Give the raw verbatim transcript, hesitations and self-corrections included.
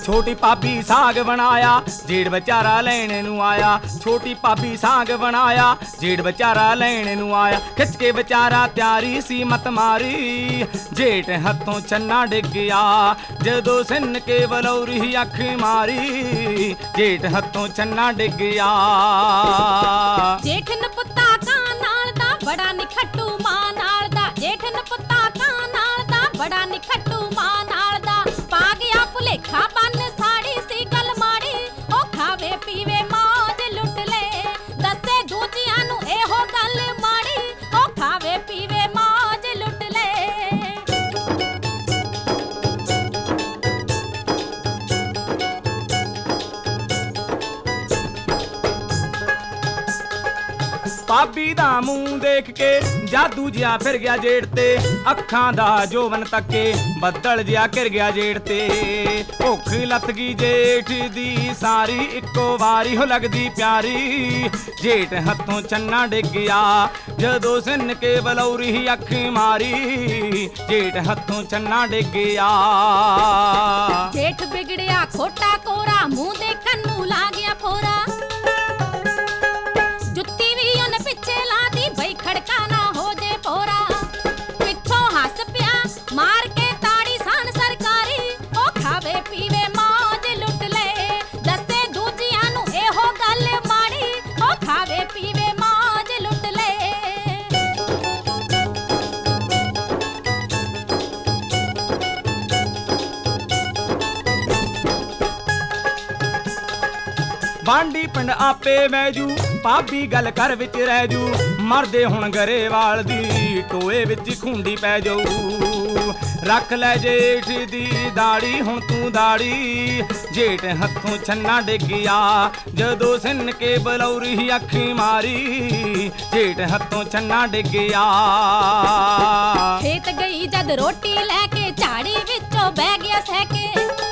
ਛੋਟੀ ਭਾਬੀ ਸਾਗ ਬਣਾਇਆ, ਜੇੜ ਵਿਚਾਰਾ ਲੈਣ ਨੂੰ ਆਇਆ। ਛੋਟੀ ਭਾਬੀ ਸਾਗ ਬਣਾਇਆ, ਜੇੜ ਵਿਚਾਰਾ ਲੈਣ ਨੂੰ ਆਇਆ। ਖਿੱਚ ਕੇ ਵਿਚਾਰਾ ਤਿਆਰੀ ਸੀ ਮਤ ਮਾਰੀ, ਜੇਠ ਹੱਥੋਂ ਛੰਨਾ ਡਿੱਗ ਗਿਆ ਜਦੋਂ ਸਿੰਨ ਕੇ ਬਲੌਰੀ ਅੱਖ ਮਾਰੀ। ਜੇਠ ਹੱਥੋਂ ਛੰਨਾ ਡਿੱਗ ਗਿਆ। ਜੇਠ ਨਪੁੱਤਾ ਕਾਂ ਨਾਲ ਦਾ ਬੜਾ ਨਿਖੱਟੂ ਮਾਂ ਨਾਲ ਦਾ। ਜੇਠ ਨਪੁੱਤਾ ਕਾਂ ਨਾਲ ਦਾ ਬੜਾ ਨਿਖੱਟੂ ਮਾਂ ਨਾਲ ਦਾ। ਪਾ ਗਿਆ ਭੁਲੇਖਾ ਬੰਨ ਸਾੜੀ ਸੀ ਗੱਲ ਮਾੜੀ, ਉਹ ਖਾਵੇ ਪੀਵੇ ਮੌਜ ਲੁੱਟ ਲੈ। ਦੱਸੇ ਦੂਜਿਆਂ ਨੂੰ ਇਹੋ ਗੱਲ ਮਾੜੀ, ਉਹ ਖਾਵੇ ਪੀਵੇ ਮੌਜ ਲੁੱਟ ਲੈ। ਭਾਬੀ ਦਾ ਮੂੰਹ ਦੇਖ ਕੇ ਜਾਦੂ ਜਿਹਾ ਫਿਰ ਗਿਆ ਜੇੜ ਤੇ। ਅੱਖਾਂ ਦਾ ਜੋਵਨ ਤੱਕੇ ਬੱਦਲ ਜਿਹਾ ਘਿਰ ਗਿਆ ਜੇੜ ਤੇ। ਭੁੱਖ ਲੱਥ ਗਈ ਜੇਠ ਦੀ ਸਾਰੀ, ਇੱਕੋ ਵਾਰੀ ਹੋ ਲੱਗਦੀ ਪਿਆਰੀ। ਜੇਠ ਹੱਥੋਂ ਛੰਨਾ ਡਿੱਗ ਗਿਆ ਜਦੋਂ ਸਿੰਨ ਕੇ ਬਲੌਰੀ ਅੱਖ ਮਾਰੀ। ਜੇਠ ਹੱਥੋਂ ਛੰਨਾ ਡਿੱਗ ਗਿਆ। ਜੇਠ ਵਿਗੜਿਆ ਖੋਟਾ ਕੋਰਾ, ਮੂੰਹ ਦੇਖਣ ਨੂੰ ਲਾ ਗਿਆ ਫੋਰਾ। ਜੁੱਤੀ ਵੀ ਉਹਨੇ ਪਿੱਛੇ ਲਾਤੀ ਬਈ ਖੜਕਾ ਨਾ ਹੋ ਜੇ ਪੋਰਾ। ਪਿੱਛੋਂ ਹੱਸ ਪਿਆ ਮਾਰ ਕੇ ਤਾੜੀ ਸਾਨ ਸਰਕਾਰੀ, ਉਹ ਖਾਵੇ ਪੀਵੇ ਮੌਜ ਲੁੱਟ ਲੈ। ਦੱਸੇ ਦੂਜਿਆਂ ਨੂੰ ਇਹੋ ਗੱਲ ਮਾੜੀ, ਉਹ ਖਾਵੇ ਪੀਵੇ ਮੌਜ ਲੁੱਟ ਲੈ। ਬਾਂਡੀ ਪਿੰਡ ਆਪੇ ਵੈਜੂ, ਭਾਬੀ ਗੱਲ ਕਰ ਵਿੱਚ ਰਹਿ ਜੂ। ਮਰਦੇ ਹੁਣ ਗਰੇਵਾਲ ਦੀ ਟੋਏ ਵਿੱਚ ਖੁੰਡੀ ਪੈ ਜਾਊ। ਰੱਖ ਲੈ ਜੇਠ ਦੀ ਦਾੜੀ ਹੁਣ ਤੂੰ ਦਾੜੀ। ਜੇਠ ਹੱਥੋਂ ਛੰਨਾ ਡਿੱਗ ਗਿਆ ਜਦੋਂ ਸਿੰਨ ਕੇ ਬਲੌਰੀ ਅੱਖ ਮਾਰੀ। ਜੇਠ ਹੱਥੋਂ ਛੰਨਾ ਡਿੱਗ ਗਿਆ। ਖੇਤ ਗਈ ਜਦ ਰੋਟੀ ਲੈ ਕੇ, ਝਾੜੀ ਵਿੱਚੋਂ ਬਹਿ ਗਿਆ ਸਹਿ ਕੇ।